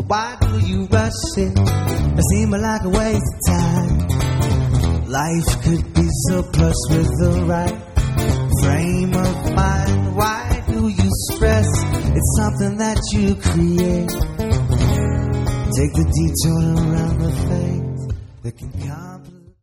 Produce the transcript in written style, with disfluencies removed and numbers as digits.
Why do you rush it? It seems like a waste of time. Life could be so plush with the right frame of mind. Why do you stress? It's something that you create. Take the detour around the face that can complicate.